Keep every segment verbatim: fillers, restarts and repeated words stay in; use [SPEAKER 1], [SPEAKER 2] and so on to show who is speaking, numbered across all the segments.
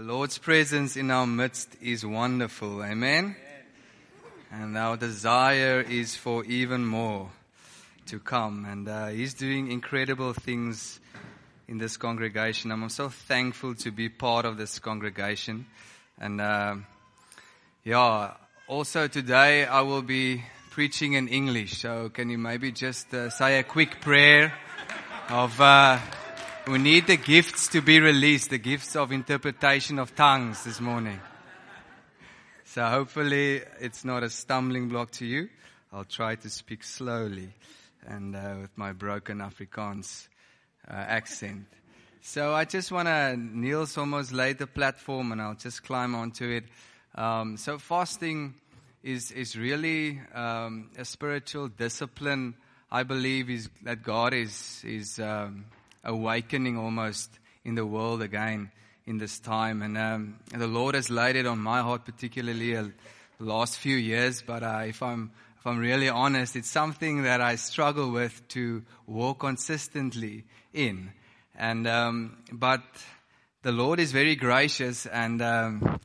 [SPEAKER 1] Lord's presence in our midst is wonderful. Amen? Amen. And our desire is for even more to come. And uh, He's doing incredible things in this congregation. I'm so thankful to be part of this congregation. And uh, yeah, also today I will be preaching in English. So can you maybe just uh, say a quick prayer of... Uh, We need the gifts to be released, the gifts of interpretation of tongues this morning. So hopefully it's not a stumbling block to you. I'll try to speak slowly and uh, with my broken Afrikaans uh, accent. So I just want to, Niels almost laid the platform and I'll just climb onto it. Um, so fasting is, is really um, a spiritual discipline. I believe is that God is... is um, awakening almost in the world again in this time. And um, the Lord has laid it on my heart, particularly uh, the last few years. But uh, if I'm if I'm really honest, it's something that I struggle with to walk consistently in. And um, but the Lord is very gracious, and um,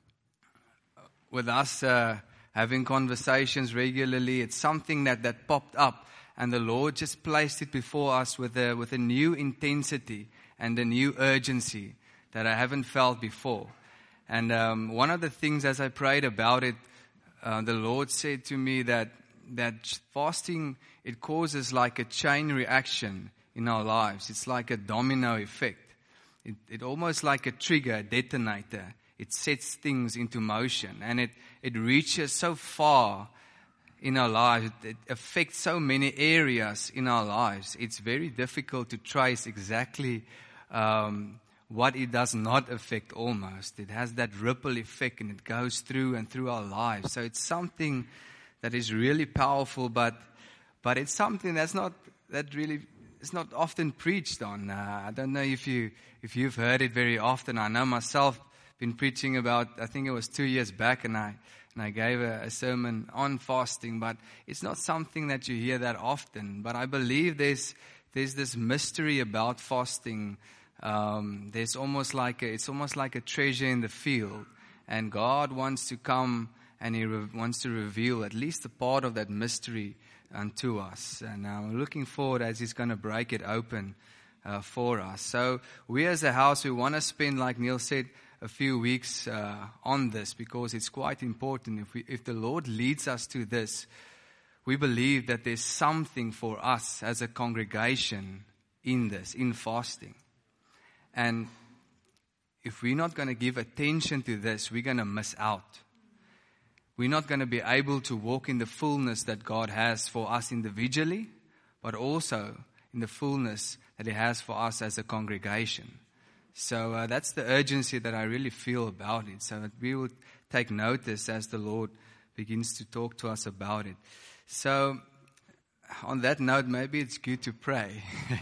[SPEAKER 1] with us uh, having conversations regularly, it's something that, that popped up. And the Lord just placed it before us with a, with a new intensity and a new urgency that I haven't felt before. And um, one of the things as I prayed about it, uh, the Lord said to me that, that fasting, it causes like a chain reaction in our lives. It's like a domino effect. It, it almost like a trigger, a detonator. It sets things into motion, and it, it reaches so far in our lives. It affects so many areas in our lives. It's very difficult to trace exactly um, what it does not affect almost. It has that ripple effect, and it goes through and through our lives. So it's something that is really powerful, but but it's something that's not that really it's not often preached on. Uh, I don't know if you if you've heard it very often. I know myself been preaching about, I think it was two years back, and I And I gave a, a sermon on fasting, but it's not something that you hear that often. But I believe there's there's this mystery about fasting. Um, there's almost like a, it's almost like a treasure in the field, and God wants to come and He re- wants to reveal at least a part of that mystery unto us. And I'm looking forward as He's going to break it open uh, for us. So we as a house, we want to spend, like Neil said, a few weeks uh, on this, because it's quite important. If we, if the Lord leads us to this, we believe that there's something for us as a congregation in this, in fasting. And if we're not going to give attention to this, we're going to miss out. We're not going to be able to walk in the fullness that God has for us individually, but also in the fullness that He has for us as a congregation. So uh, that's the urgency that I really feel about it, so that we would take notice as the Lord begins to talk to us about it. So on that note, maybe it's good to pray.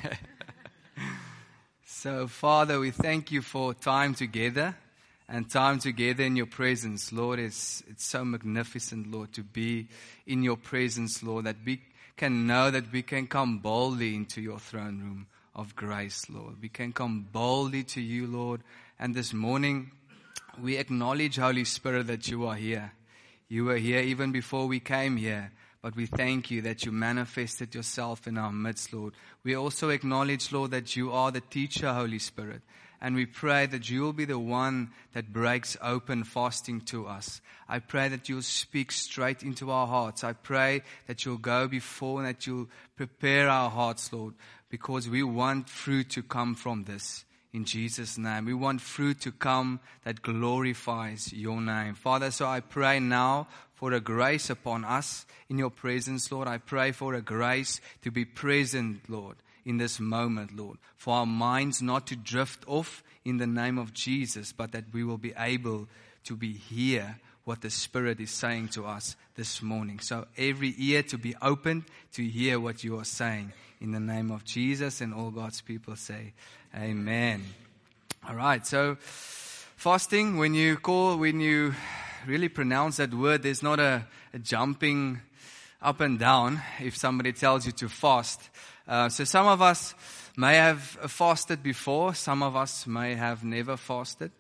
[SPEAKER 1] So Father, we thank You for time together and time together in Your presence. Lord, it's, it's so magnificent, Lord, to be in Your presence, Lord, that we can know that we can come boldly into Your throne room of grace, Lord. We can come boldly to You, Lord. And this morning, we acknowledge, Holy Spirit, that You are here. You were here even before we came here. But we thank You that You manifested Yourself in our midst, Lord. We also acknowledge, Lord, that You are the teacher, Holy Spirit. And we pray that You will be the one that breaks open fasting to us. I pray that You'll speak straight into our hearts. I pray that You'll go before and that You'll prepare our hearts, Lord, because we want fruit to come from this. In Jesus' name. We want fruit to come that glorifies Your name. Father, so I pray now for a grace upon us in Your presence, Lord. I pray for a grace to be present, Lord, in this moment, Lord. For our minds not to drift off in the name of Jesus, but that we will be able to be here what the Spirit is saying to us this morning. So every ear to be opened to hear what You are saying in the name of Jesus, and all God's people say, Amen. All right, so fasting, when you call, when you really pronounce that word, there's not a, a jumping up and down if somebody tells you to fast. Uh, so some of us may have fasted before, some of us may have never fasted.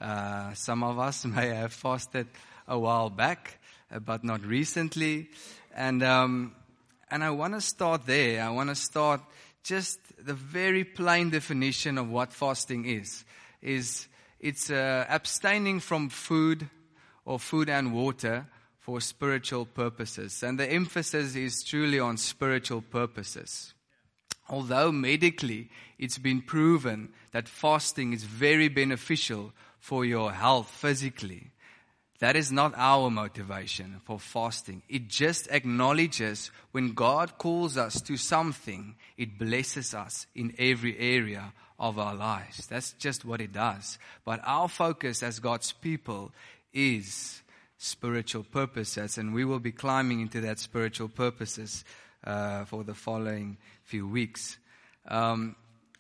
[SPEAKER 1] Uh, some of us may have fasted a while back, uh, but not recently. And um, and I want to start there. I want to start just the very plain definition of what fasting is. Is it's uh, abstaining from food or food and water for spiritual purposes. And the emphasis is truly on spiritual purposes. Although medically it's been proven that fasting is very beneficial for your health physically, that is not our motivation for fasting. It just acknowledges when God calls us to something, it blesses us in every area of our lives. That's just what it does. But our focus as God's people is spiritual purposes, and we will be climbing into that spiritual purposes uh, for the following few weeks. Um,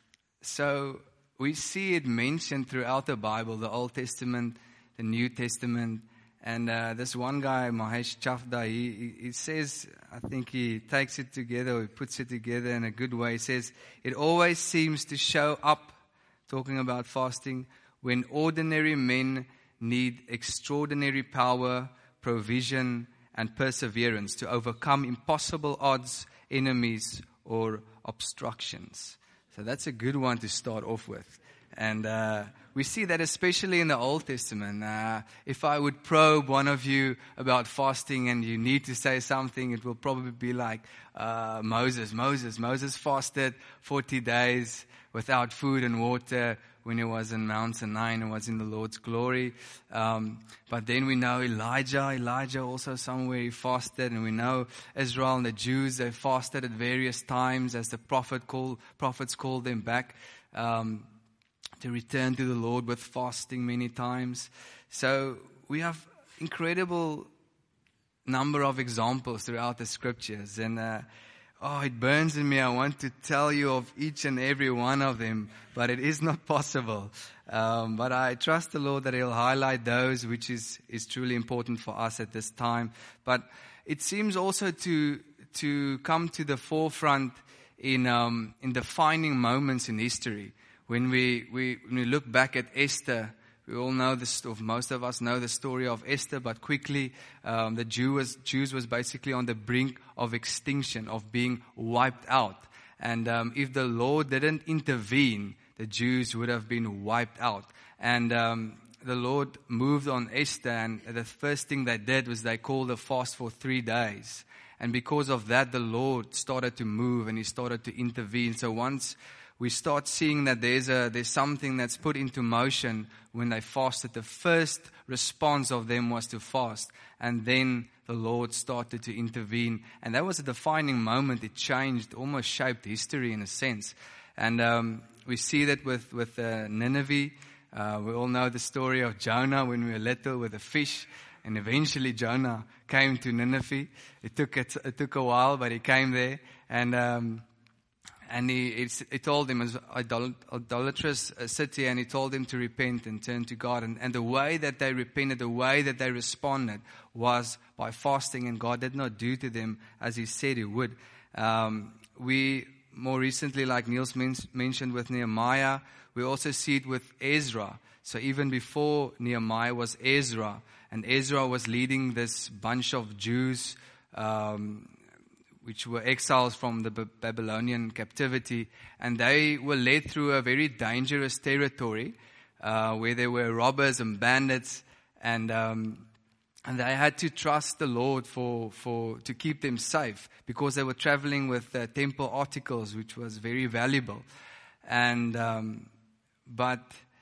[SPEAKER 1] so we see it mentioned throughout the Bible, the Old Testament, the New Testament. And uh, this one guy, Mahesh Chavda, he, he says, I think he takes it together, or he puts it together in a good way. He says, it always seems to show up, talking about fasting, when ordinary men need extraordinary power, provision, and perseverance to overcome impossible odds, enemies, or obstructions. So that's a good one to start off with. And uh, we see that especially in the Old Testament. Uh, if I would probe one of you about fasting and you need to say something, it will probably be like uh, Moses. Moses. Moses fasted forty days without food and water when he was in Mount Sinai and was in the Lord's glory. Um, but then we know Elijah. Elijah also somewhere he fasted. And we know Israel and the Jews, they fasted at various times as the prophet called, prophets called them back. Um, to return to the Lord with fasting many times. So we have incredible number of examples throughout the scriptures. And uh, oh, it burns in me. I want to tell you of each and every one of them, but it is not possible. Um, but I trust the Lord that He'll highlight those which is, is truly important for us at this time. But it seems also to to come to the forefront in um, in defining moments in history. When we, we when we look back at Esther, we all know this, or most of us know the story of Esther, but quickly um, the Jew was, Jews was basically on the brink of extinction, of being wiped out. And um, if the Lord didn't intervene, the Jews would have been wiped out. And um, the Lord moved on Esther, and the first thing they did was they called a fast for three days. And because of that, the Lord started to move and He started to intervene. So once we start seeing that there's a there's something that's put into motion when they fasted. The first response of them was to fast. And then the Lord started to intervene. And that was a defining moment. It changed, almost shaped history in a sense. And um, we see that with, with uh, Nineveh. Uh, we all know the story of Jonah when we were little with a fish. And eventually Jonah came to Nineveh. It took, it, it took a while, but he came there. And... Um, And he, he told him it was an idolatrous city, and he told him to repent and turn to God. And, and the way that they repented, the way that they responded was by fasting, and God did not do to them as He said He would. Um, we, more recently, like Niels men- mentioned with Nehemiah, we also see it with Ezra. So even before Nehemiah was Ezra, and Ezra was leading this bunch of Jews, um, which were exiles from the Babylonian captivity, and they were led through a very dangerous territory uh, where there were robbers and bandits, and um, and they had to trust the Lord for for to keep them safe, because they were traveling with uh, temple articles, which was very valuable, and um, but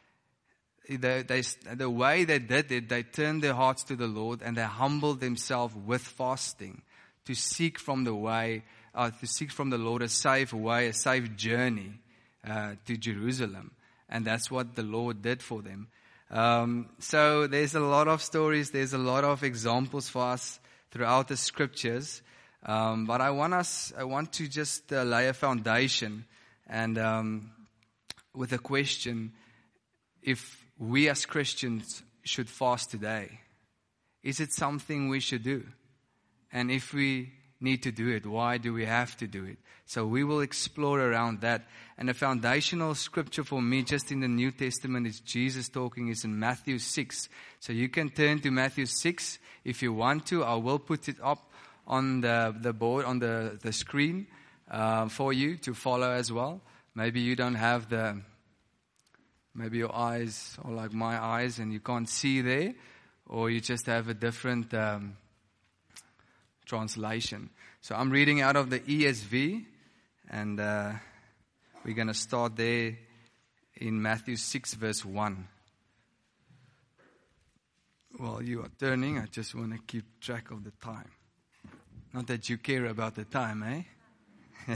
[SPEAKER 1] they, they the way they did it, they turned their hearts to the Lord and they humbled themselves with fasting, to seek from the way, uh, to seek from the Lord a safe way, a safe journey uh, to Jerusalem. And that's what the Lord did for them. Um, so there's a lot of stories, there's a lot of examples for us throughout the scriptures. Um, but I want us, I want to just uh, lay a foundation, and um, with a question: if we as Christians should fast today, is it something we should do? And if we need to do it? Why do we have to do it? So we will explore around that. And a foundational scripture for me just in the New Testament is Jesus talking is in Matthew six. So you can turn to Matthew six if you want to. I will put it up on the, the board, on the, the screen uh, for you to follow as well. Maybe you don't have the, maybe your eyes are like my eyes and you can't see there. Or you just have a different um, translation. So I'm reading out of the E S V, and uh, we're going to start there in Matthew six, verse one. While you are turning, I just want to keep track of the time. Not that you care about the time, eh?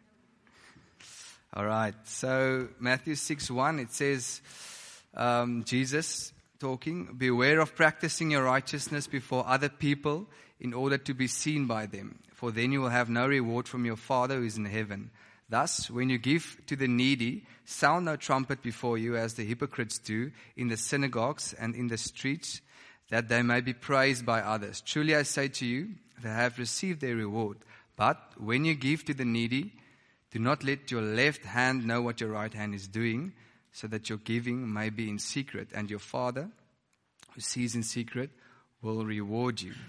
[SPEAKER 1] All right. So Matthew six, one, it says, um, Jesus talking, beware of practicing your righteousness before other people in order to be seen by them, for then you will have no reward from your Father who is in heaven. Thus, when you give to the needy, sound no trumpet before you as the hypocrites do in the synagogues and in the streets, that they may be praised by others. Truly I say to you, they have received their reward. But when you give to the needy, do not let your left hand know what your right hand is doing, so that your giving may be in secret, and your Father, who sees in secret, will reward you.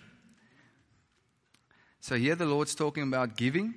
[SPEAKER 1] So here the Lord's talking about giving,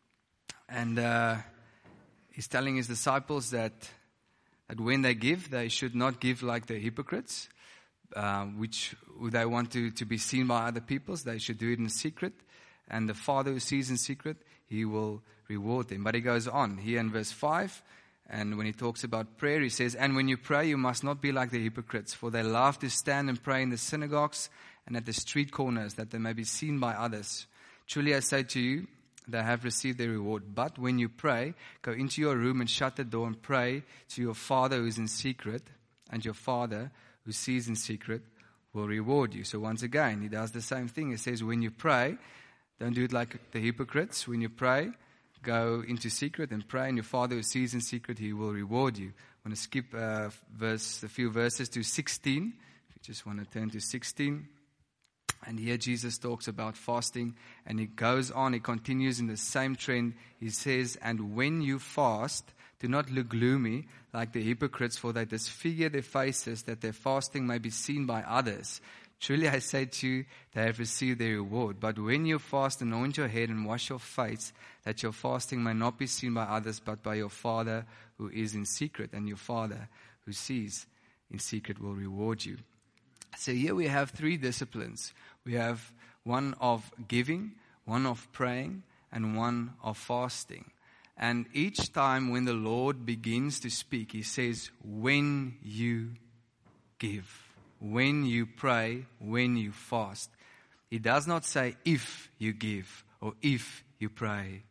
[SPEAKER 1] and uh, He's telling His disciples that, that when they give, they should not give like the hypocrites, uh, which they want to, to be seen by other people. They should do it in secret, and the Father who sees in secret, He will reward them. But He goes on here in verse five, and when He talks about prayer, He says, and when you pray, you must not be like the hypocrites, for they love to stand and pray in the synagogues and at the street corners, that they may be seen by others. Truly I say to you, they have received their reward. But when you pray, go into your room and shut the door and pray to your Father who is in secret, and your Father who sees in secret will reward you. So once again, He does the same thing. He says, when you pray, don't do it like the hypocrites. When you pray, go into secret and pray, and your Father who sees in secret, He will reward you. I want to skip uh, verse, a few verses to sixteen. If you just want to turn to sixteen. And here Jesus talks about fasting, and He goes on, He continues in the same trend. He says, and when you fast, do not look gloomy like the hypocrites, for they disfigure their faces, that their fasting may be seen by others. Truly I say to you, they have received their reward. But when you fast, anoint your head and wash your face, that your fasting may not be seen by others, but by your Father who is in secret. And your Father who sees in secret will reward you. So here we have three disciplines. We have one of giving, one of praying, and one of fasting. And each time when the Lord begins to speak, He says, when you give. When you pray, when you fast. He does not say if you give, or if you pray,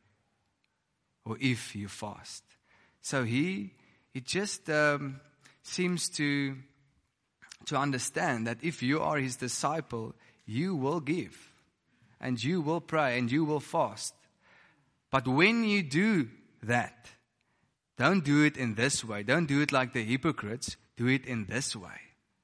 [SPEAKER 1] or if you fast. So he, he just um, seems to, to understand that if you are His disciple, you will give, and you will pray, and you will fast. But when you do that, don't do it in this way. Don't do it like the hypocrites. Do it in this way.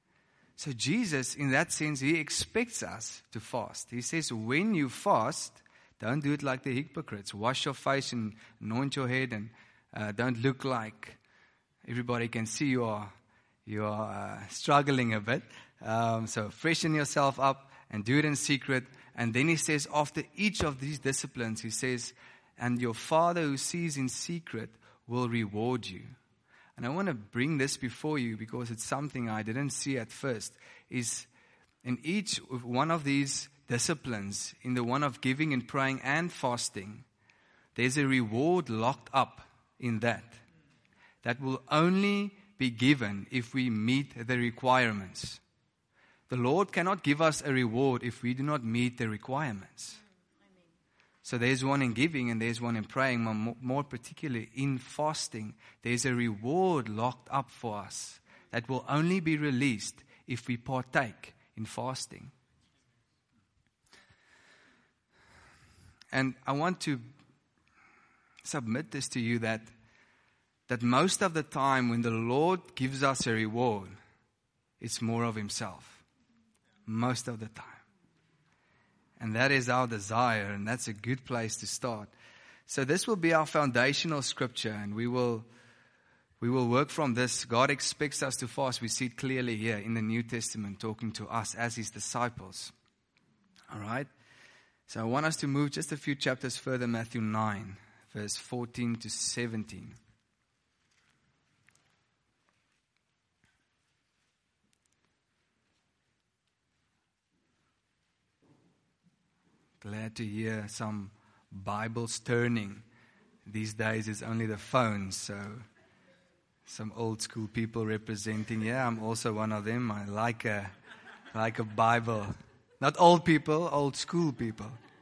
[SPEAKER 1] So Jesus, in that sense, He expects us to fast. He says, when you fast, don't do it like the hypocrites. Wash your face and anoint your head, and uh, don't look like everybody can see you are, you are uh, struggling a bit. Um, so freshen yourself up and do it in secret. And then He says, after each of these disciplines, He says, and your Father who sees in secret will reward you. And I want to bring this before you because it's something I didn't see at first. Is in each one of these disciplines, in the one of giving and praying and fasting, there's a reward locked up in that. That will only be given if we meet the requirements. The Lord cannot give us a reward if we do not meet the requirements. So there's one in giving and there's one in praying, more, more particularly in fasting. There's a reward locked up for us that will only be released if we partake in fasting. And I want to submit this to you that, that most of the time when the Lord gives us a reward, it's more of Himself. Most of the time. And that is our desire, and that's a good place to start. So this will be our foundational scripture, and we will we will work from this. God expects us to fast. We see it clearly here in the New Testament, talking to us as His disciples. All right? So I want us to move just a few chapters further, Matthew nine, verse fourteen to seventeen. Glad to hear some Bibles turning. These days it's only the phones, so some old school people representing. Yeah, I'm also one of them. I like a like a Bible. Not old people, old school people.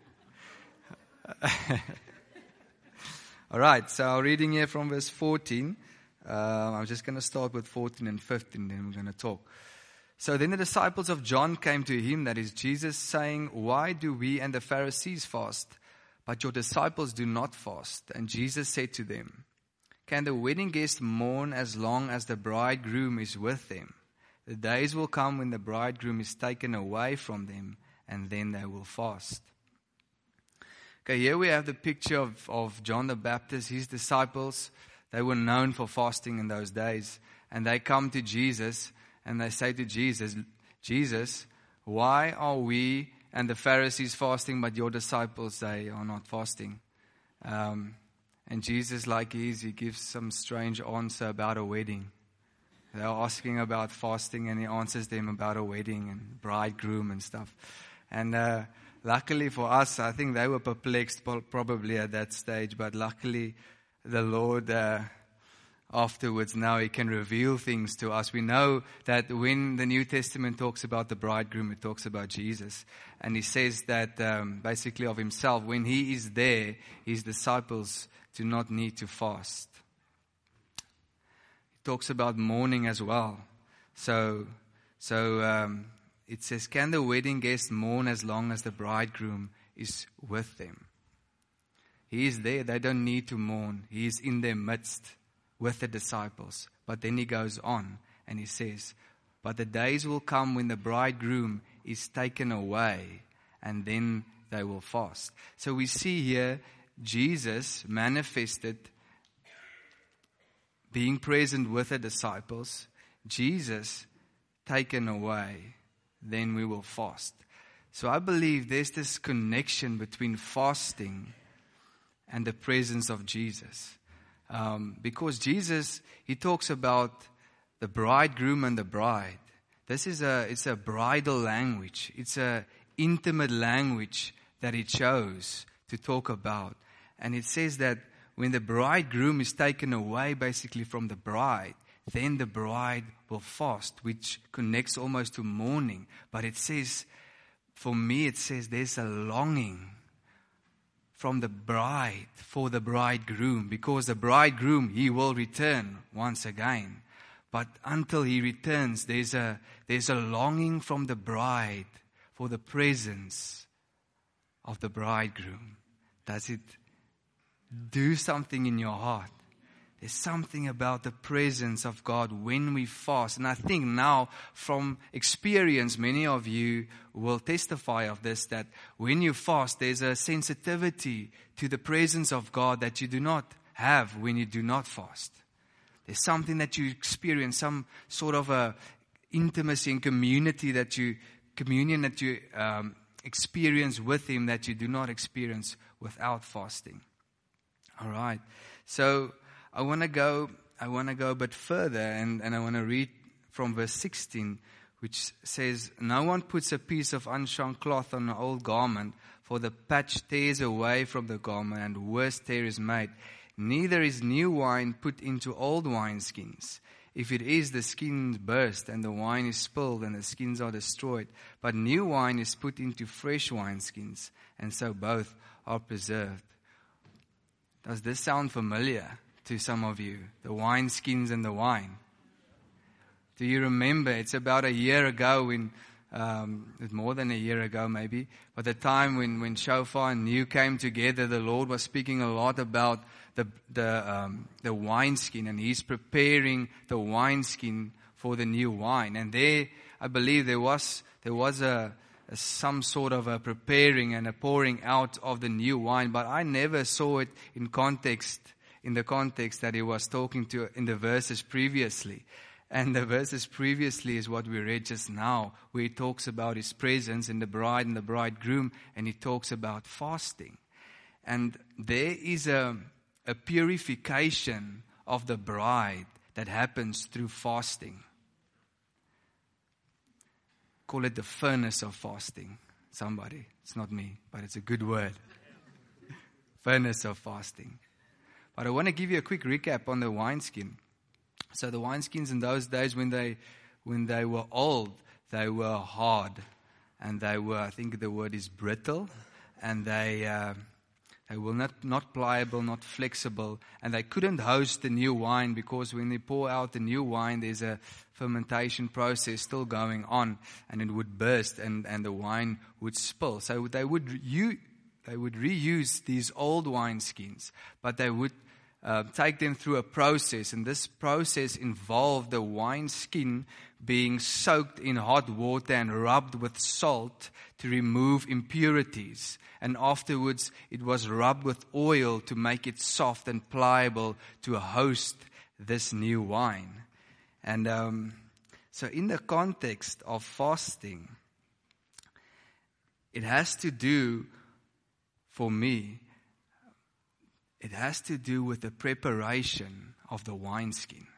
[SPEAKER 1] All right, so our reading here from verse fourteen. Uh, I'm just going to start with fourteen and fifteen, then we're going to talk. So then the disciples of John came to him, that is Jesus, saying, "Why do we and the Pharisees fast, but your disciples do not fast?" And Jesus said to them, "Can the wedding guests mourn as long as the bridegroom is with them? The days will come when the bridegroom is taken away from them, and then they will fast." Okay, here we have the picture of, of John the Baptist, his disciples. They were known for fasting in those days. And they come to Jesus, and they say to Jesus, "Jesus, why are we and the Pharisees fasting, but your disciples, they are not fasting?" Um, and Jesus, like he is, he gives some strange answer about a wedding. They're asking about fasting, and he answers them about a wedding and bridegroom and stuff. And uh, luckily for us, I think they were perplexed probably at that stage, but luckily the Lord, uh, afterwards, now He can reveal things to us. We know that when the New Testament talks about the bridegroom, it talks about Jesus. And He says that um, basically of Himself, when He is there, His disciples do not need to fast. Talks about mourning as well. So, so um, it says, "Can the wedding guests mourn as long as the bridegroom is with them?" He is there. They don't need to mourn. He is in their midst with the disciples. But then He goes on and He says, "But the days will come when the bridegroom is taken away, and then they will fast." So we see here Jesus manifested being present with the disciples, Jesus taken away, then we will fast. So I believe there's this connection between fasting and the presence of Jesus. Um, because Jesus, He talks about the bridegroom and the bride. This is a, it's a bridal language. It's a intimate language that He chose to talk about. And it says that when the bridegroom is taken away basically from the bride, then the bride will fast, which connects almost to mourning. But it says, for me, it says there's a longing from the bride for the bridegroom, because the bridegroom, he will return once again. But until he returns, there's a, there's a longing from the bride for the presence of the bridegroom. Does it do something in your heart? There's something about the presence of God when we fast. And I think now from experience, many of you will testify of this, that when you fast, there's a sensitivity to the presence of God that you do not have when you do not fast. There's something that you experience, some sort of a intimacy and community that you, communion that you um, experience with Him that you do not experience without fasting. All right. So I want to go, I want to go a bit further, and, and I want to read from verse sixteen, which says, "No one puts a piece of unshun cloth on an old garment, for the patch tears away from the garment, and worse tear is made. Neither is new wine put into old wineskins. If it is, the skins burst, and the wine is spilled, and the skins are destroyed. But new wine is put into fresh wineskins, and so both are preserved." Does this sound familiar to some of you? The wineskins and the wine. Do you remember? It's about a year ago when, um, more than a year ago maybe, but the time when, when Shofar and New came together, the Lord was speaking a lot about the the um, the wineskin, and He's preparing the wineskin for the new wine. And there, I believe there was there was a some sort of a preparing and a pouring out of the new wine, but I never saw it in context, in the context that he was talking to in the verses previously. And the verses previously is what we read just now, where he talks about his presence in the bride and the bridegroom, and he talks about fasting. And there is a, a purification of the bride that happens through fasting. Call it the furnace of fasting. Somebody. It's not me, but it's a good word. Furnace of fasting. But I want to give you a quick recap on the wineskin. So the wineskins in those days, when they when they were old, they were hard. And they were, I think the word is brittle. And they uh, they were not, not pliable, not flexible. And they couldn't host the new wine, because when they pour out the new wine, there's a fermentation process still going on. And it would burst and, and the wine would spill. So they would, re- they would reuse these old wineskins. But they would Uh, take them through a process, and this process involved the wineskin being soaked in hot water and rubbed with salt to remove impurities. And afterwards, it was rubbed with oil to make it soft and pliable to host this new wine. And um, so in the context of fasting, it has to do, for me, it has to do with the preparation of the wineskin.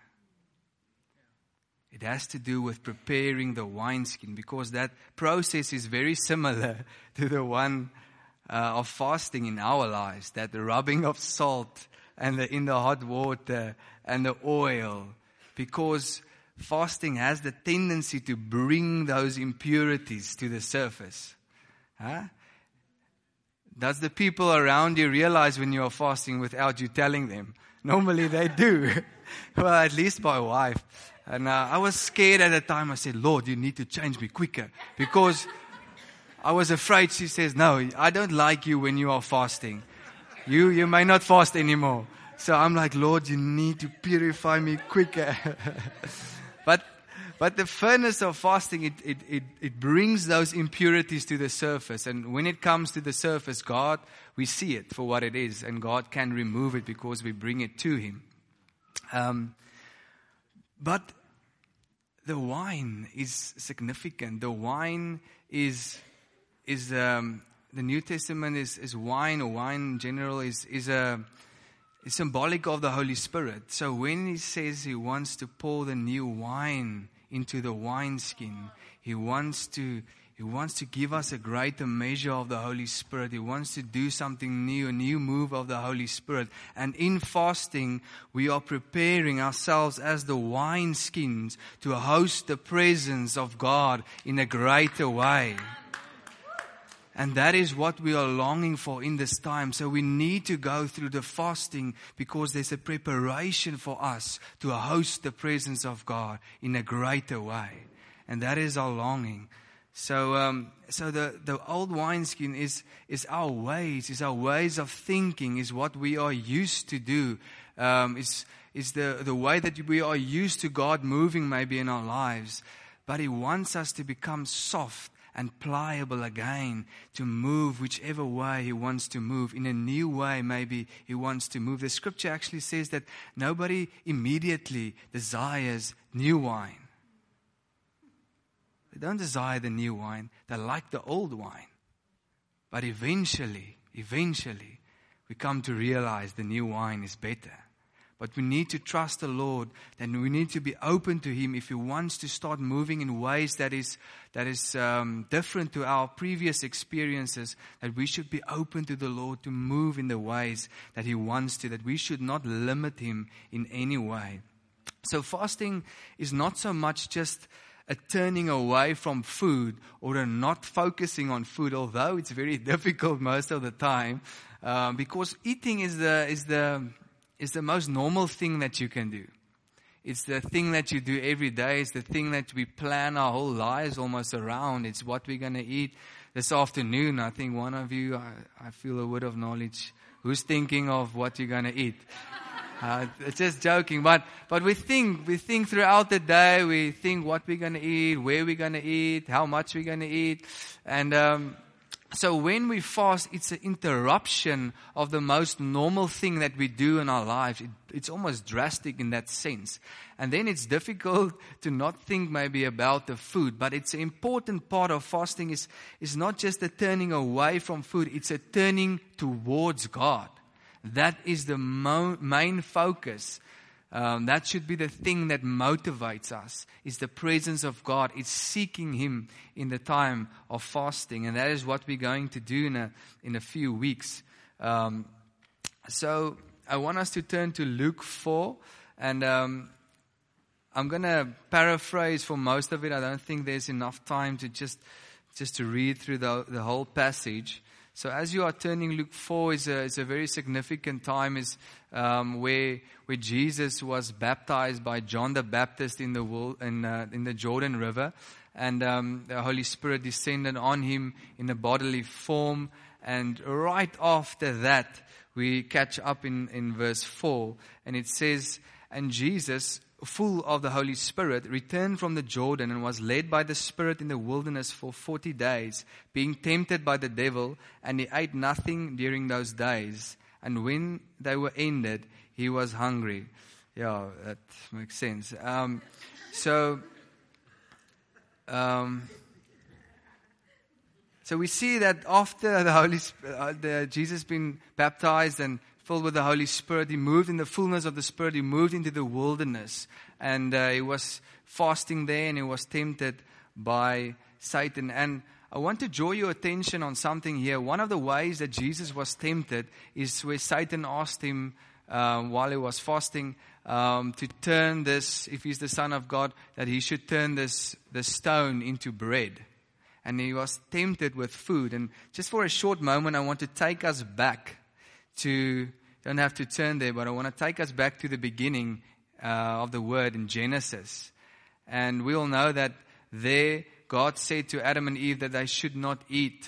[SPEAKER 1] It has to do with preparing the wineskin, because that process is very similar to the one uh, of fasting in our lives. That the rubbing of salt and the, in the hot water and the oil. Because fasting has the tendency to bring those impurities to the surface. Huh? Does the people around you realize when you are fasting without you telling them? Normally they do. Well, at least my wife. And uh, I was scared at the time. I said, Lord, you need to change me quicker. Because I was afraid. She says, no, I don't like you when you are fasting. You, you may not fast anymore. So I'm like, Lord, you need to purify me quicker. But But the furnace of fasting, it, it, it, it brings those impurities to the surface. And when it comes to the surface, God, we see it for what it is. And God can remove it because we bring it to Him. Um, but the wine is significant. The wine is, is um, the New Testament is, is wine, or wine in general is, is a... It's symbolic of the Holy Spirit. So when He says He wants to pour the new wine into the wineskin, He wants to He wants to give us a greater measure of the Holy Spirit. He wants to do something new, a new move of the Holy Spirit. And in fasting, we are preparing ourselves as the wineskins to host the presence of God in a greater way. And that is what we are longing for in this time. So we need to go through the fasting, because there's a preparation for us to host the presence of God in a greater way. And that is our longing. So um, so the, the old wineskin is, is our ways, is our ways of thinking, is what we are used to do. Um, is is the, the way that we are used to God moving maybe in our lives. But He wants us to become soft and pliable again, to move whichever way He wants to move. In a new way, maybe He wants to move. The scripture actually says that nobody immediately desires new wine. They don't desire the new wine. They like the old wine. But eventually, eventually, we come to realize the new wine is better. But we need to trust the Lord, and we need to be open to Him if He wants to start moving in ways that is that is um, different to our previous experiences, that we should be open to the Lord to move in the ways that He wants to, that we should not limit Him in any way. So fasting is not so much just a turning away from food or a not focusing on food, although it's very difficult most of the time, um, because eating is the is the It's the most normal thing that you can do. It's the thing that you do every day. It's the thing that we plan our whole lives almost around. It's what we're going to eat this afternoon. I think one of you, I, I feel a word of knowledge, who's thinking of what you're going to eat. Uh, just joking, but but we think we think throughout the day. We think what we're gonna eat, where we're gonna eat, how much we're gonna eat, and um, so when we fast, it's an interruption of the most normal thing that we do in our lives. It, it's almost drastic in that sense, and then it's difficult to not think maybe about the food. But it's an important part of fasting is is not just a turning away from food; it's a turning towards God. That is the mo- main focus. Um, that should be the thing that motivates us, is the presence of God. It's seeking Him in the time of fasting. And that is what we're going to do in a, in a few weeks. Um, so I want us to turn to Luke four. And um, I'm going to paraphrase for most of it. I don't think there's enough time to just, just to read through the, the whole passage. So as you are turning, Luke four is a, is a very significant time, is um, where where Jesus was baptized by John the Baptist in the wool, in, uh, in the Jordan River, and um, the Holy Spirit descended on him in a bodily form. And right after that, we catch up in, in verse four, and it says, "And Jesus, full of the Holy Spirit, returned from the Jordan and was led by the Spirit in the wilderness for forty days, being tempted by the devil, and he ate nothing during those days. And when they were ended, he was hungry." Yeah, that makes sense. Um, so, um, so we see that after the Holy Spirit, uh, the, Jesus been baptized and filled with the Holy Spirit, he moved in the fullness of the Spirit. He moved into the wilderness, and uh, he was fasting there, and he was tempted by Satan. And I want to draw your attention on something here. One of the ways that Jesus was tempted is where Satan asked him um, while he was fasting um, to turn this, if he's the Son of God, that he should turn this the stone into bread. And he was tempted with food. And just for a short moment, I want to take us back to, don't have to turn there, but I want to take us back to the beginning uh, of the word in Genesis. And we all know that there God said to Adam and Eve that they should not eat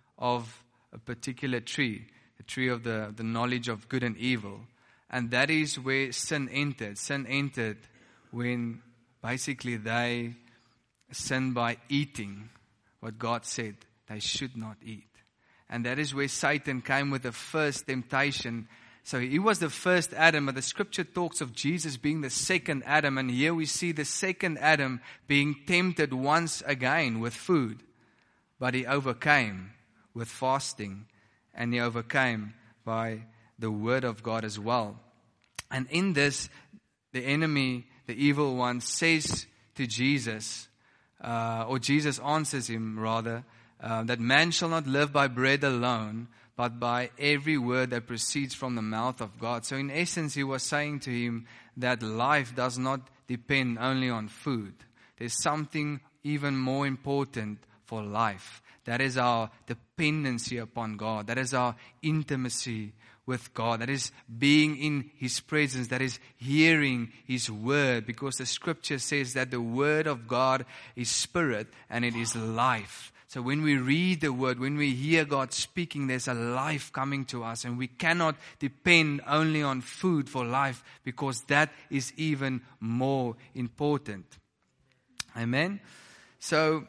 [SPEAKER 1] of a particular tree, the tree of the, the knowledge of good and evil. And that is where sin entered. Sin entered when basically they sinned by eating what God said they should not eat. And that is where Satan came with the first temptation. So he was the first Adam, but the scripture talks of Jesus being the second Adam. And here we see the second Adam being tempted once again with food. But he overcame with fasting, and he overcame by the word of God as well. And in this, the enemy, the evil one, says to Jesus, uh, or Jesus answers him rather, Uh, that man shall not live by bread alone, but by every word that proceeds from the mouth of God. So in essence, he was saying to him that life does not depend only on food. There's something even more important for life. That is our dependency upon God. That is our intimacy with God. That is being in His presence. That is hearing His word. Because the scripture says that the word of God is spirit and it is life. So when we read the word, when we hear God speaking, there's a life coming to us. And we cannot depend only on food for life, because that is even more important. Amen? So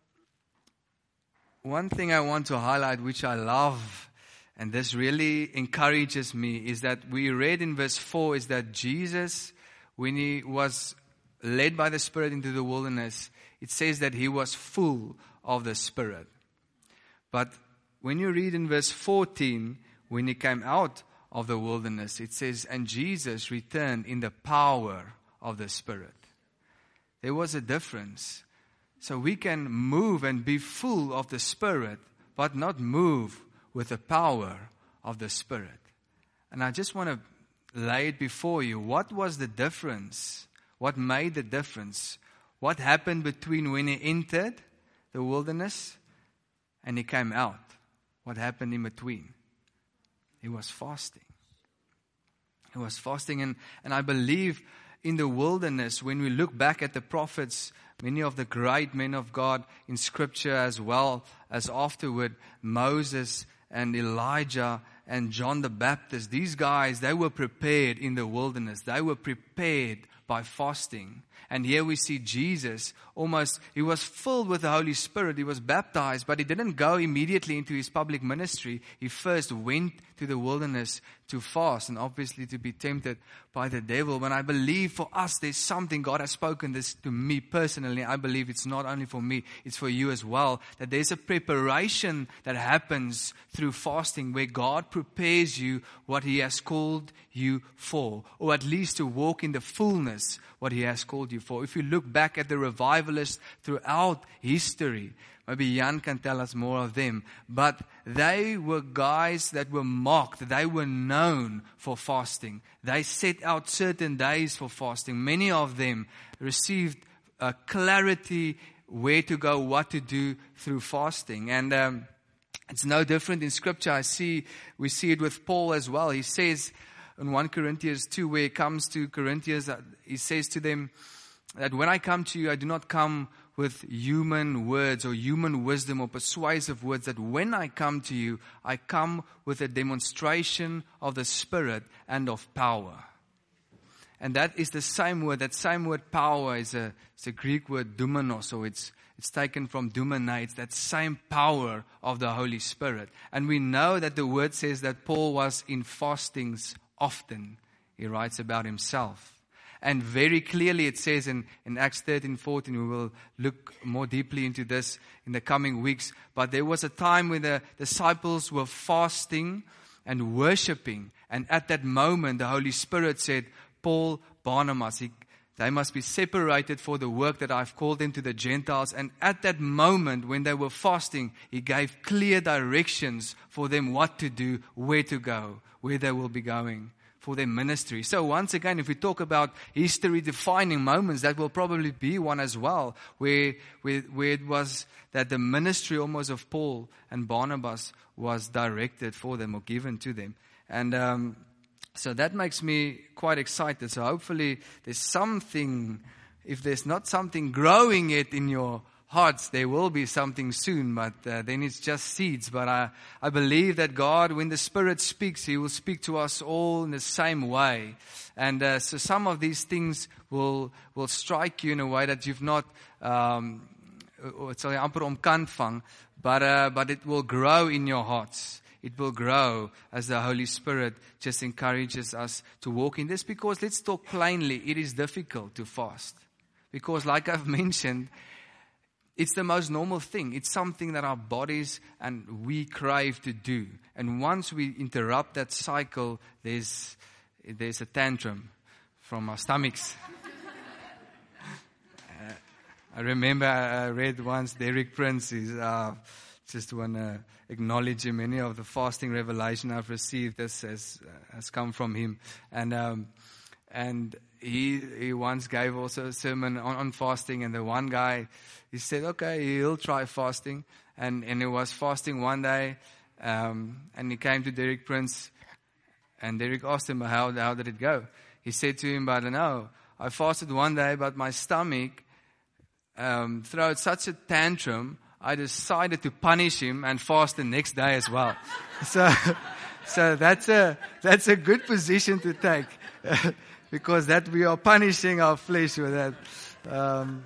[SPEAKER 1] one thing I want to highlight, which I love, and this really encourages me, is that we read in verse four, is that Jesus, when He was led by the Spirit into the wilderness, it says that He was full of the Spirit. But when you read in verse fourteen, when He came out of the wilderness, it says, and Jesus returned in the power of the Spirit. There was a difference. So we can move and be full of the Spirit, but not move with the power of the Spirit. And I just want to lay it before you. What was the difference? What made the difference? What happened between when He entered the wilderness and He came out? What happened in between? He was fasting. He was fasting. And, and I believe in the wilderness, when we look back at the prophets, many of the great men of God in Scripture, as well as afterward, Moses and Elijah and John the Baptist, these guys, they were prepared in the wilderness. They were prepared by fasting. And here we see Jesus almost, he was filled with the Holy Spirit. He was baptized, but he didn't go immediately into his public ministry. He first went to the wilderness to fast and obviously to be tempted by the devil. When I believe for us, there's something, God has spoken this to me personally. I believe it's not only for me, it's for you as well. That there's a preparation that happens through fasting where God prepares you what He has called you for. Or at least to walk in the fullness what He has called you for. If you look back at the revivalists throughout history, maybe Jan can tell us more of them. But they were guys that were mocked. They were known for fasting. They set out certain days for fasting. Many of them received a clarity where to go, what to do through fasting. And um, it's no different in Scripture. I see, we see it with Paul as well. He says in First Corinthians two, where it comes to Corinthians, he says to them that when I come to you, I do not come with human words or human wisdom or persuasive words, that when I come to you, I come with a demonstration of the Spirit and of power. And that is the same word. That same word power is a, it's a Greek word dunamis, so it's it's taken from dominate, that same power of the Holy Spirit. And we know that the word says that Paul was in fastings often. He writes about himself. And very clearly it says in, in Acts thirteen, fourteen, we will look more deeply into this in the coming weeks. But there was a time when the disciples were fasting and worshiping. And at that moment, the Holy Spirit said, Paul, Barnabas, he, they must be separated for the work that I've called them to the Gentiles. And at that moment, when they were fasting, He gave clear directions for them what to do, where to go, where they will be going for their ministry. So once again, if we talk about history-defining moments, that will probably be one as well, where, where, where it was that the ministry almost of Paul and Barnabas was directed for them or given to them. And um, so that makes me quite excited. So hopefully there's something, if there's not something growing yet in your hearts, there will be something soon, but uh, then it's just seeds. But I, I believe that God, when the Spirit speaks, He will speak to us all in the same way. And uh, so some of these things will will strike you in a way that you've not, um, sorry, amper omkant vang, but uh, but it will grow in your hearts. It will grow as the Holy Spirit just encourages us to walk in this. Because let's talk plainly, it is difficult to fast. Because like I've mentioned, it's the most normal thing. It's something that our bodies and we crave to do. And once we interrupt that cycle, there's there's a tantrum from our stomachs. uh, I remember I read once Derek Prince. He's, uh, just want to acknowledge him. Many of the fasting revelation I've received this has, uh, has come from him. And um, and he he once gave also a sermon on, on fasting. And the one guy, he said, okay, he'll try fasting. And, and he was fasting one day. Um, and he came to Derek Prince. And Derek asked him, how, how did it go? He said to him, I don't know. I fasted one day, but my stomach um, threw such a tantrum, I decided to punish him and fast the next day as well. so, so that's a that's a good position to take, because that we are punishing our flesh with that. Um,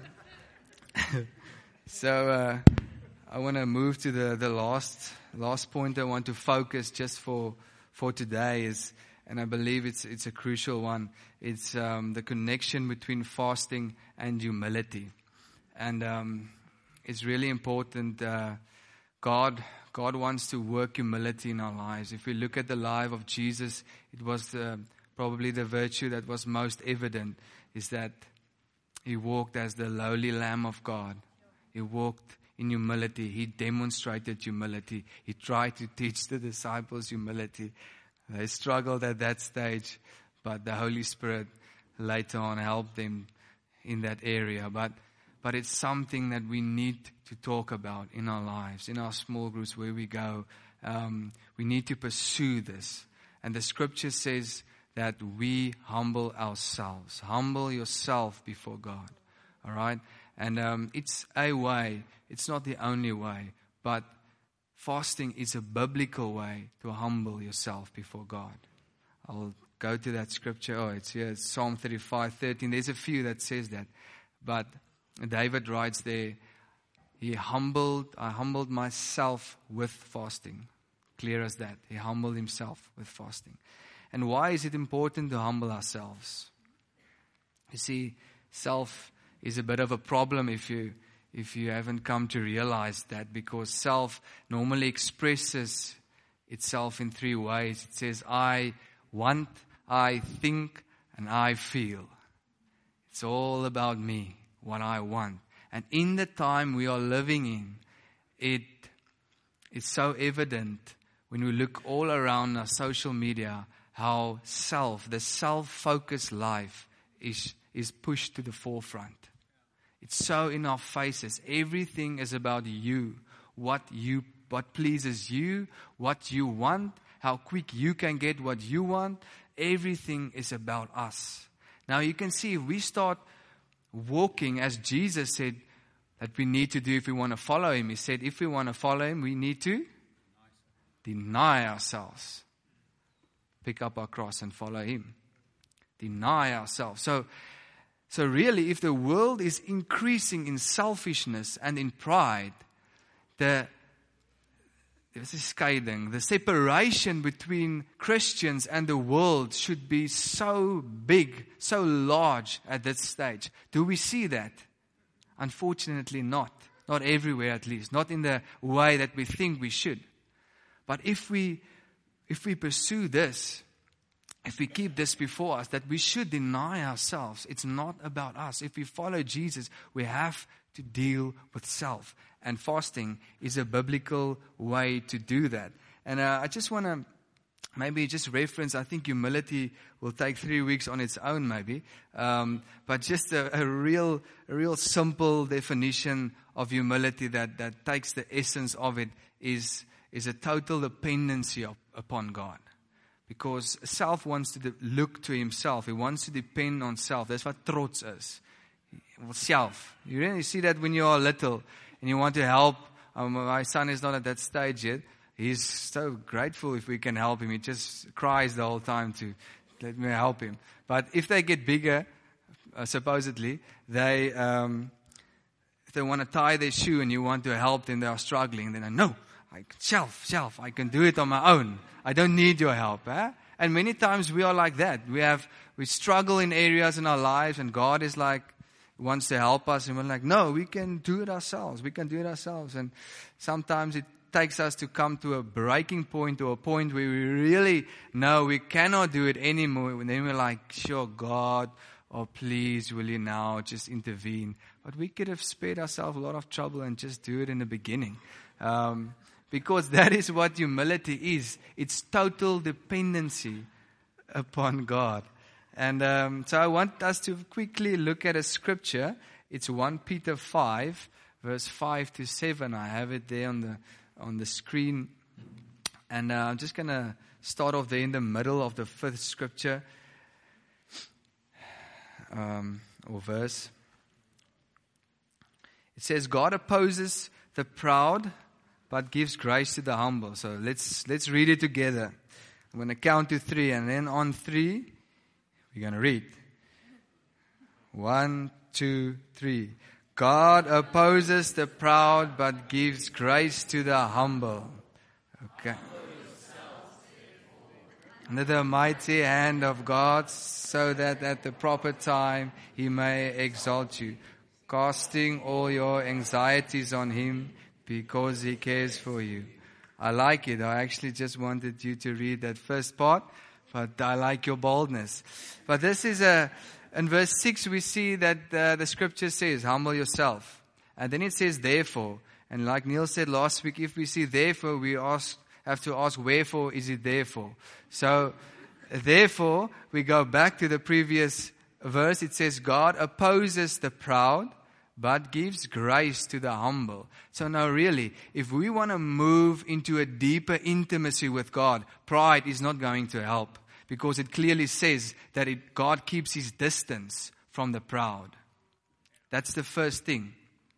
[SPEAKER 1] so uh, I want to move to the, the last last point I want to focus just for for today is, and I believe it's it's a crucial one. It's um, the connection between fasting and humility, and um, it's really important. Uh, God, God wants to work humility in our lives. If we look at the life of Jesus, it was uh, probably the virtue that was most evident is that He walked as the lowly Lamb of God. He walked in humility. He demonstrated humility. He tried to teach the disciples humility. They struggled at that stage, but the Holy Spirit later on helped them in that area. But But it's something that we need to talk about in our lives, in our small groups where we go. Um, we need to pursue this. And the scripture says that we humble ourselves. Humble yourself before God. All right? And um, it's a way. It's not the only way. But fasting is a biblical way to humble yourself before God. I'll go to that scripture. Oh, it's here. It's Psalm thirty-five thirteen. There's a few that says that. But David writes there, He humbled, I humbled myself with fasting. Clear as that. He humbled himself with fasting. And why is it important to humble ourselves? You see, self is a bit of a problem if you if you haven't come to realize that, because self normally expresses itself in three ways. It says, I want, I think, and I feel. It's all about me, what I want. And in the time we are living in, it is so evident when we look all around our social media, how self, the self-focused life is, is pushed to the forefront. It's so in our faces. Everything is about you, what you, what pleases you, what you want, how quick you can get what you want. Everything is about us. Now you can see if we start walking as Jesus said that we need to do if we want to follow Him. He said if we want to follow Him, we need to deny ourselves. Pick up our cross and follow Him. Deny ourselves. So, so really, if the world is increasing in selfishness and in pride, the This is scathing. The separation between Christians and the world should be so big, so large at this stage. Do we see that? Unfortunately not. Not everywhere at least. Not in the way that we think we should. But if we, if we pursue this, if we keep this before us, that we should deny ourselves. It's not about us. If we follow Jesus, we have to deal with self. And fasting is a biblical way to do that. And uh, I just want to maybe just reference, I think humility will take three weeks on its own maybe. Um, but just a, a real a real simple definition of humility that, that takes the essence of it is, is a total dependency of, upon God. Because self wants to de- look to himself. He wants to depend on self. That's what trots is. Self. You really see that when you are little and you want to help. Um, my son is not at that stage yet. He's so grateful if we can help him. He just cries the whole time to let me help him. But if they get bigger, uh, supposedly, they um, if they want to tie their shoe and you want to help them, they are struggling. Then I know, I self, self, I can do it on my own. I don't need your help. Eh? And many times we are like that. We have we struggle in areas in our lives, and God is like, wants to help us, and we're like, no, we can do it ourselves. We can do it ourselves. And sometimes it takes us to come to a breaking point, or a point where we really know we cannot do it anymore. And then we're like, sure, God, oh please, will you now just intervene? But we could have spared ourselves a lot of trouble and just do it in the beginning. Um, because that is what humility is. It's total dependency upon God. And um, so I want us to quickly look at a scripture. It's First Peter five, verse five to seven. I have it there on the on the screen. And uh, I'm just going to start off there in the middle of the fifth scripture um, or verse. It says, God opposes the proud, but gives grace to the humble. So let's let's read it together. I'm going to count to three, and then on three, we're going to read. One, two, three. God opposes the proud, but gives grace to the humble. Okay. Under the mighty hand of God, so that at the proper time He may exalt you, casting all your anxieties on Him, because He cares for you. I like it. I actually just wanted you to read that first part, but I like your boldness. But this is a, in verse six we see that uh, the scripture says, humble yourself. And then it says, therefore. And like Neil said last week, if we see therefore, we ask, have to ask, wherefore is it therefore? So, therefore, we go back to the previous verse. It says, God opposes the proud, but gives grace to the humble. So now really, if we want to move into a deeper intimacy with God, pride is not going to help. Because it clearly says that it, God keeps His distance from the proud. That's the first thing.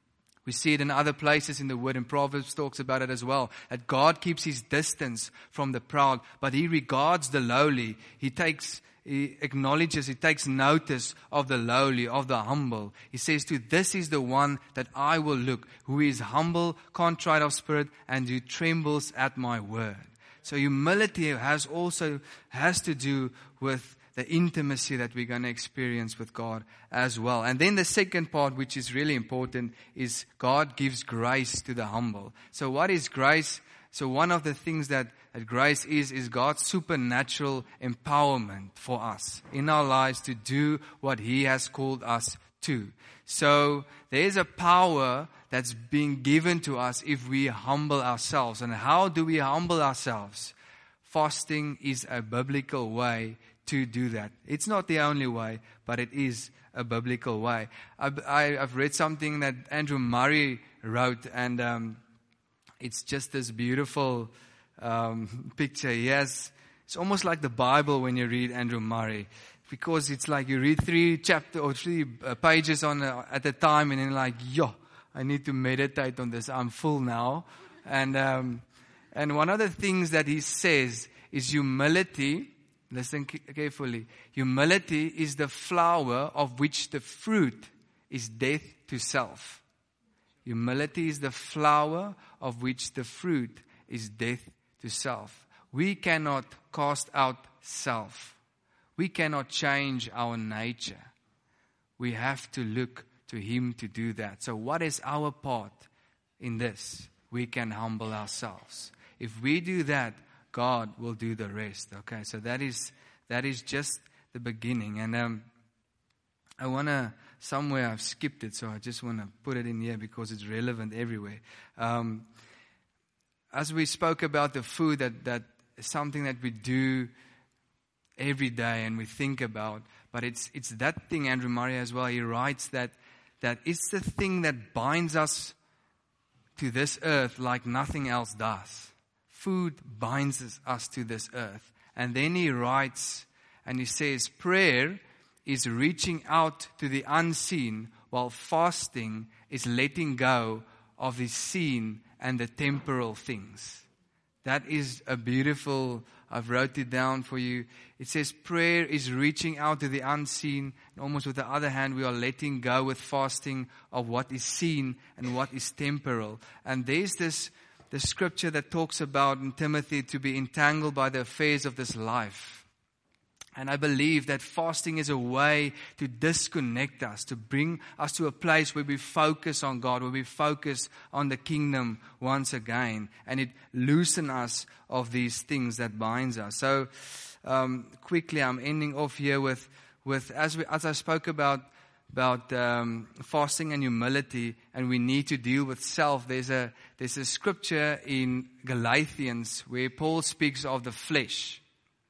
[SPEAKER 1] We see it in other places in the Word, and Proverbs talks about it as well, that God keeps His distance from the proud, but He regards the lowly. He takes, He acknowledges, He takes notice of the lowly, of the humble. He says to, this is the one that I will look, who is humble, contrite of spirit, and who trembles at my word. So humility has also, has to do with the intimacy that we're going to experience with God as well. And then the second part, which is really important, is God gives grace to the humble. So what is grace? So one of the things that, that grace is, is God's supernatural empowerment for us in our lives to do what He has called us to. So there is a power that's being given to us if we humble ourselves. And how do we humble ourselves? Fasting is a biblical way to do that. It's not the only way, but it is a biblical way. I, I, I've read something that Andrew Murray wrote, and um, it's just this beautiful um, picture. He has, it's almost like the Bible when you read Andrew Murray, because it's like you read three chapter or three uh, pages on a, at a time, and then like, yo, I need to meditate on this. I'm full now, and um, and one of the things that he says is humility. Listen carefully. Humility is the flower of which the fruit is death to self. Humility is the flower of which the fruit is death to self. We cannot cast out self. We cannot change our nature. We have to look to Him to do that. So what is our part in this? We can humble ourselves. If we do that, God will do the rest. Okay, so that is that is just the beginning. And um, I want to, somewhere I've skipped it, so I just want to put it in here because it's relevant everywhere. Um, as we spoke about the food, that, that is something that we do every day and we think about. But it's it's that thing, Andrew Murray as well, he writes that, that it's the thing that binds us to this earth like nothing else does. Food binds us to this earth. And then he writes and he says, prayer is reaching out to the unseen, while fasting is letting go of the seen and the temporal things. That is a beautiful, I've wrote it down for you. It says prayer is reaching out to the unseen. And almost with the other hand, we are letting go with fasting of what is seen and what is temporal. And there's this the scripture that talks about in Timothy to be entangled by the affairs of this life. And I believe that fasting is a way to disconnect us, to bring us to a place where we focus on God, where we focus on the kingdom once again. And it loosens us of these things that binds us. So um, quickly, I'm ending off here with, with as, we, as I spoke about about um, fasting and humility, and we need to deal with self. There's a there's a scripture in Galatians where Paul speaks of the flesh.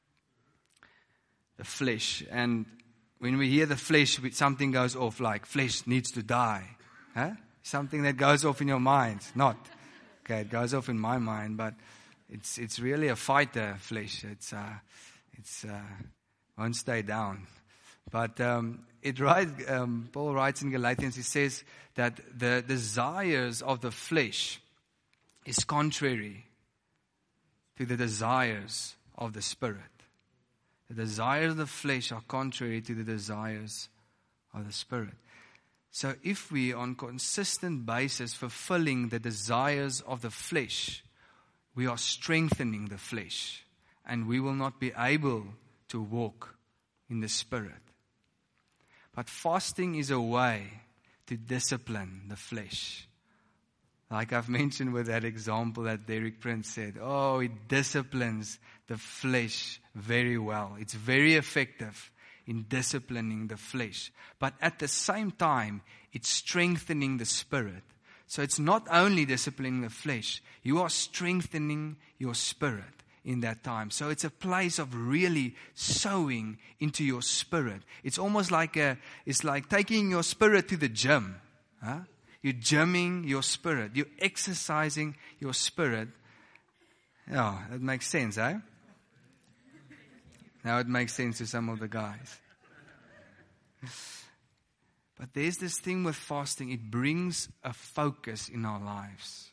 [SPEAKER 1] The flesh. And when we hear the flesh, something goes off, like flesh needs to die. Huh? Something that goes off in your mind. Not. Okay, it goes off in my mind, but it's it's really a fighter, flesh. It's uh, it's uh, won't stay down. But um, it writes, um, Paul writes in Galatians, he says that the desires of the flesh is contrary to the desires of the Spirit. The desires of the flesh are contrary to the desires of the Spirit. So if we on consistent basis fulfilling the desires of the flesh, we are strengthening the flesh, and we will not be able to walk in the Spirit. But fasting is a way to discipline the flesh. Like I've mentioned with that example that Derek Prince said, oh, it disciplines the flesh very well. It's very effective in disciplining the flesh. But at the same time, it's strengthening the spirit. So it's not only disciplining the flesh, you are strengthening your spirit in that time. So it's a place of really sowing into your spirit. It's almost like a, it's like taking your spirit to the gym. Huh? You're gymming your spirit. You're exercising your spirit. Yeah, that makes sense, eh? Now it makes sense to some of the guys. But there's this thing with fasting, it brings a focus in our lives.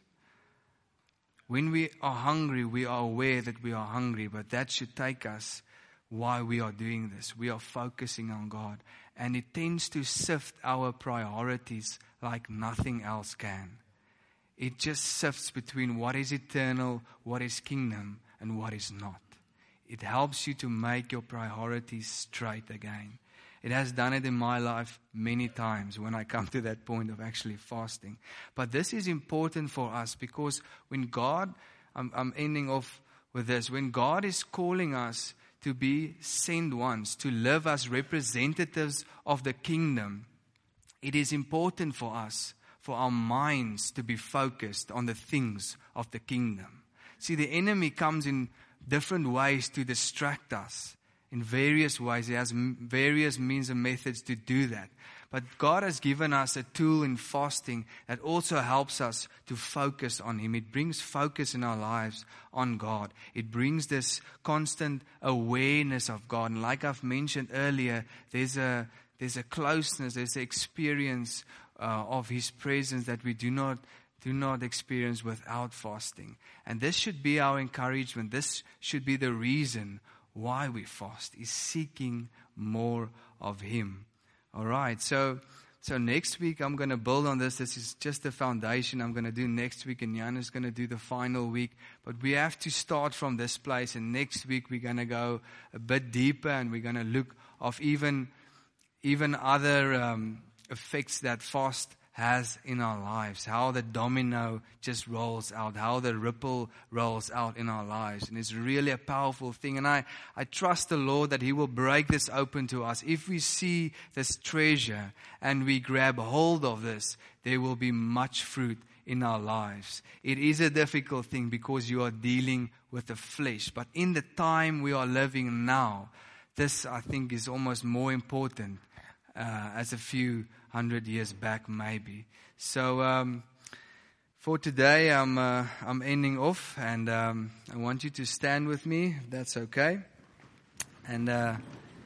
[SPEAKER 1] When we are hungry, we are aware that we are hungry, but that should take us why we are doing this. We are focusing on God. And it tends to sift our priorities like nothing else can. It just sifts between what is eternal, what is kingdom, and what is not. It helps you to make your priorities straight again. It has done it in my life many times when I come to that point of actually fasting. But this is important for us because when God, I'm, I'm ending off with this, when God is calling us to be sent ones, to live as representatives of the kingdom, it is important for us, for our minds to be focused on the things of the kingdom. See, the enemy comes in different ways to distract us. In various ways, He has various means and methods to do that. But God has given us a tool in fasting that also helps us to focus on Him. It brings focus in our lives on God. It brings this constant awareness of God. And like I've mentioned earlier, there's a there's a closeness, there's an experience uh, of His presence that we do not do not experience without fasting. And this should be our encouragement. This should be the reason why we fast, is seeking more of Him. All right, so so next week I'm going to build on this. This is just the foundation I'm going to do next week, and Jan is going to do the final week. But we have to start from this place, and next week we're going to go a bit deeper, and we're going to look of even even other um, effects that fast has in our lives, how the domino just rolls out, how the ripple rolls out in our lives. And it's really a powerful thing. And I, I trust the Lord that He will break this open to us. If we see this treasure and we grab hold of this, there will be much fruit in our lives. It is a difficult thing because you are dealing with the flesh. But in the time we are living now, this I think is almost more important uh, as a few hundred years back, maybe. So um, for today, I'm uh, I'm ending off, and um, I want you to stand with me, if that's okay. And uh,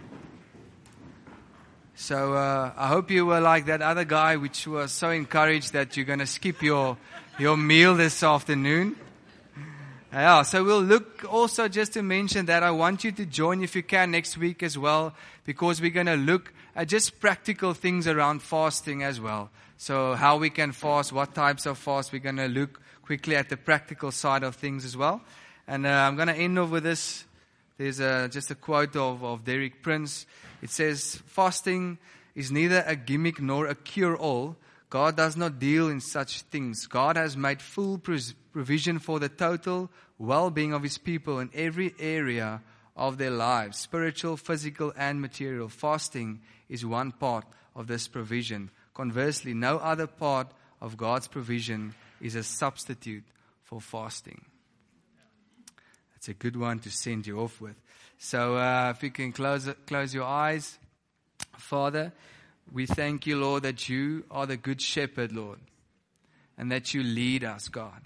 [SPEAKER 1] so uh, I hope you were like that other guy, which was so encouraged that you're going to skip your your meal this afternoon. Yeah, so we'll look also, just to mention that I want you to join if you can next week as well, because we're going to look at just practical things around fasting as well. So how we can fast, what types of fast, we're going to look quickly at the practical side of things as well. And uh, I'm going to end off with this. There's a, just a quote of, of Derek Prince. It says, fasting is neither a gimmick nor a cure-all. God does not deal in such things. God has made full provision for the total well-being of His people in every area of their lives, spiritual, physical, and material. Fasting is one part of this provision. Conversely, no other part of God's provision is a substitute for fasting. That's a good one to send you off with. So uh, if you can close close your eyes. Father, we thank You, Lord, that You are the good shepherd, Lord, and that You lead us, God.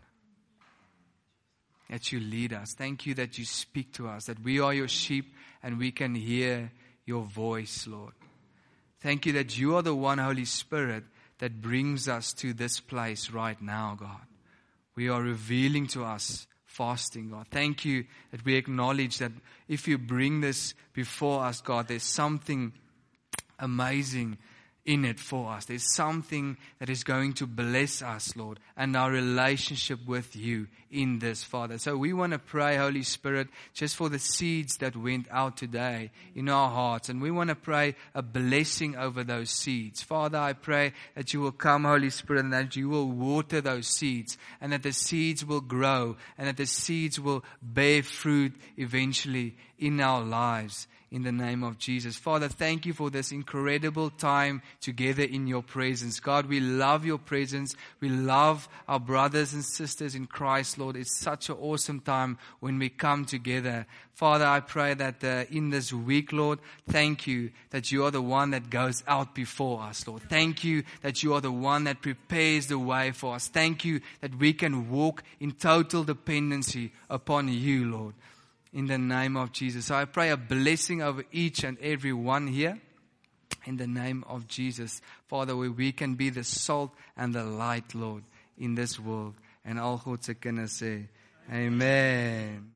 [SPEAKER 1] That You lead us. Thank You that You speak to us, that we are Your sheep and we can hear Your voice, Lord. Thank You that You are the one, Holy Spirit, that brings us to this place right now, God. We are revealing to us fasting, God. Thank You that we acknowledge that if You bring this before us, God, there's something amazing in it for us. There's something that is going to bless us, Lord, and our relationship with You in this, Father. So we want to pray, Holy Spirit, just for the seeds that went out today in our hearts. And we want to pray a blessing over those seeds. Father, I pray that You will come, Holy Spirit, and that You will water those seeds, and that the seeds will grow, and that the seeds will bear fruit eventually in our lives. In the name of Jesus. Father, thank You for this incredible time together in Your presence. God, we love Your presence. We love our brothers and sisters in Christ, Lord. It's such an awesome time when we come together. Father, I pray that uh, in this week, Lord, thank You that You are the one that goes out before us, Lord. Thank You that You are the one that prepares the way for us. Thank You that we can walk in total dependency upon You, Lord. In the name of Jesus. So I pray a blessing over each and every one here. in the name of Jesus. Father, where we can be the salt and the light, Lord, in this world. And al God se kinders sê, Amen.